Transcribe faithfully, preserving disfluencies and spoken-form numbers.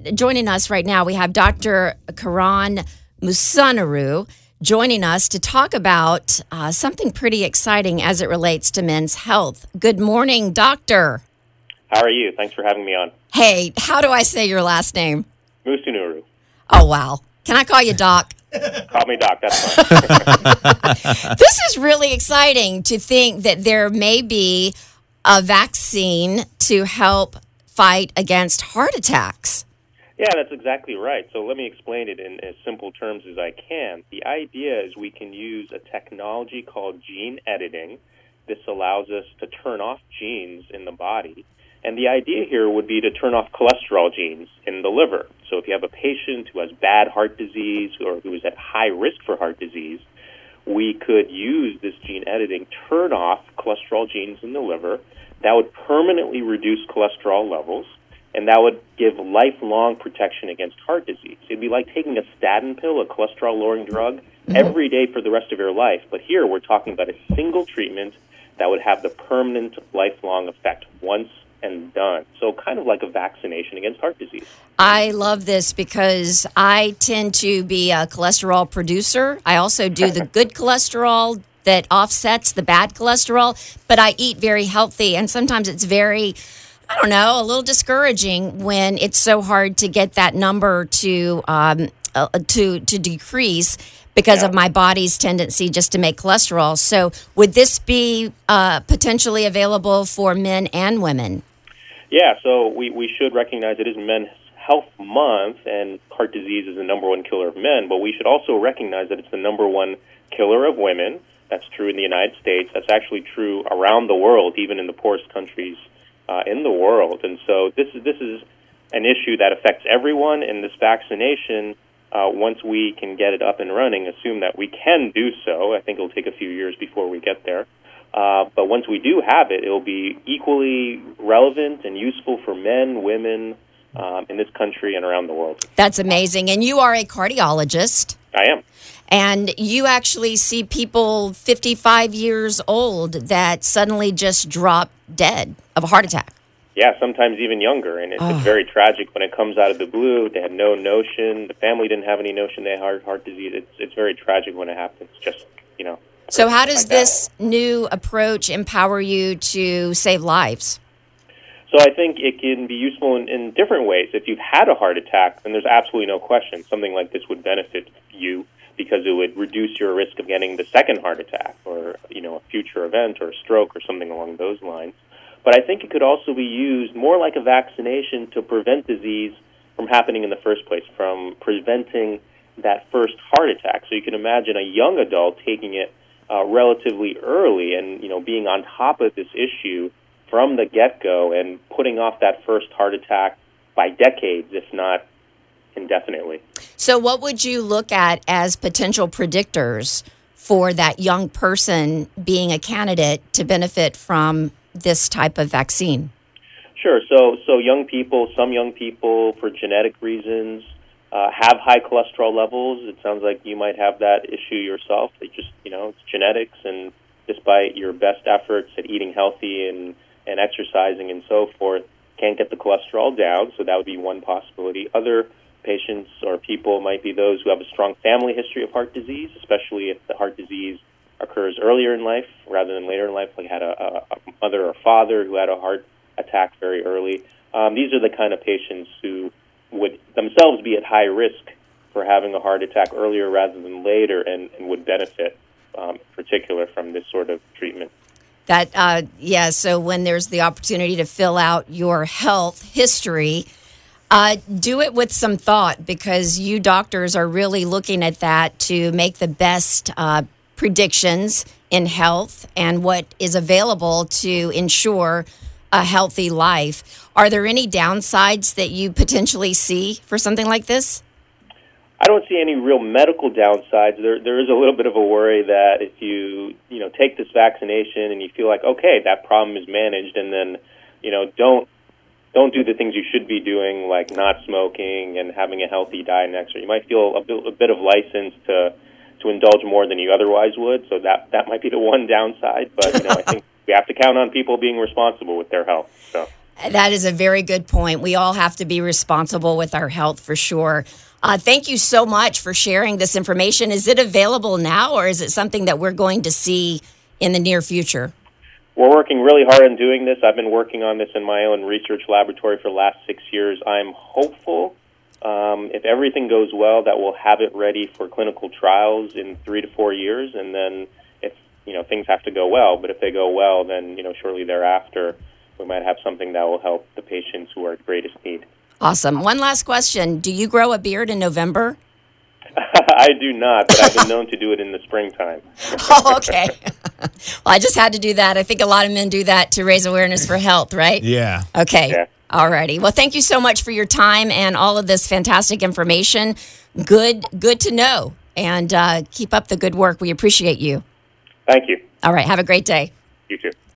joining us right now, we have Doctor Karan Musunuru joining us to talk about uh, something pretty exciting as it relates to men's health. Good morning, doctor. How are you? Thanks for having me on. Hey, how do I say your last name? Musunuru. Oh, wow. Can I call you Doc? Call me Doc, that's fine. This is really exciting to think that there may be a vaccine to help fight against heart attacks. Yeah, that's exactly right. So let me explain it in as simple terms as I can. The idea is we can use a technology called gene editing. This allows us to turn off genes in the body. And the idea here would be to turn off cholesterol genes in the liver. So if you have a patient who has bad heart disease or who is at high risk for heart disease, we could use this gene editing, turn off cholesterol genes in the liver. That would permanently reduce cholesterol levels, and that would give lifelong protection against heart disease. It'd be like taking a statin pill, a cholesterol-lowering drug, mm-hmm. every day for the rest of your life. But here we're talking about a single treatment that would have the permanent lifelong effect once and done. So kind of like a vaccination against heart disease. I love this because I tend to be a cholesterol producer. I also do the good cholesterol that offsets the bad cholesterol, but I eat very healthy, and sometimes it's very, I don't know, a little discouraging when it's so hard to get that number to um, uh, to to decrease because yeah. of my body's tendency just to make cholesterol. So would this be uh, potentially available for men and women? Yeah, so we, we should recognize it is Men's Health Month, and heart disease is the number one killer of men, but we should also recognize that it's the number one killer of women. That's true in the United States. That's actually true around the world, even in the poorest countries uh, in the world. And so this is this is an issue that affects everyone, and this vaccination, uh, once we can get it up and running, assume that we can do so. I think it'll take a few years before we get there. Uh, but once we do have it, it'll be equally relevant and useful for men, women um, in this country and around the world. That's amazing. And you are a cardiologist. I am. And you actually see people fifty-five years old that suddenly just drop dead of a heart attack. Yeah, sometimes even younger. And it's, oh. it's very tragic when it comes out of the blue. They had no notion. The family didn't have any notion they had heart, heart disease. It's, it's very tragic when it happens. Just, you know. So how does like this new approach empower you to save lives? So I think it can be useful in, in different ways. If you've had a heart attack, then there's absolutely no question something like this would benefit you because it would reduce your risk of getting the second heart attack or, you know, a future event or a stroke or something along those lines. But I think it could also be used more like a vaccination to prevent disease from happening in the first place, from preventing that first heart attack. So you can imagine a young adult taking it Uh, relatively early and, you know, being on top of this issue from the get-go and putting off that first heart attack by decades, if not indefinitely. So what would you look at as potential predictors for that young person being a candidate to benefit from this type of vaccine? Sure. So, so young people, some young people, for genetic reasons, Uh, have high cholesterol levels. It sounds like you might have that issue yourself. They just, you know, it's genetics, and despite your best efforts at eating healthy and, and exercising and so forth, can't get the cholesterol down, so that would be one possibility. Other patients or people might be those who have a strong family history of heart disease, especially if the heart disease occurs earlier in life rather than later in life, like had a, a, a mother or father who had a heart attack very early. Um, these are the kind of patients who would themselves be at high risk for having a heart attack earlier rather than later and, and would benefit um, in particular from this sort of treatment. That, uh, yeah, so when there's the opportunity to fill out your health history, uh, do it with some thought because you doctors are really looking at that to make the best uh, predictions in health and what is available to ensure a healthy life. Are there any downsides that you potentially see for something like this? I don't see any real medical downsides. There, there is a little bit of a worry that if you, you know, take this vaccination and you feel like, okay, that problem is managed, and then, you know, don't don't do the things you should be doing, like not smoking and having a healthy diet and exercise. You might feel a bit, a bit of license to to indulge more than you otherwise would. So that that might be the one downside. But you know, I think we have to count on people being responsible with their health. So. That is a very good point. We all have to be responsible with our health for sure. Uh, thank you so much for sharing this information. Is it available now, or is it something that we're going to see in the near future? We're working really hard on doing this. I've been working on this in my own research laboratory for the last six years. I'm hopeful, um, if everything goes well, that we'll have it ready for clinical trials in three to four years. And then if, you know, things have to go well, but if they go well, then, you know, shortly thereafter, we might have something that will help the patients who are at greatest need. Awesome. One last question. Do you grow a beard in November? I do not, but I've been known to do it in the springtime. Oh, okay. Well, I just had to do that. I think a lot of men do that to raise awareness for health, right? Yeah. Okay. Yeah. All righty. Well, thank you so much for your time and all of this fantastic information. Good, good to know. And uh, keep up the good work. We appreciate you. Thank you. All right. Have a great day. You too.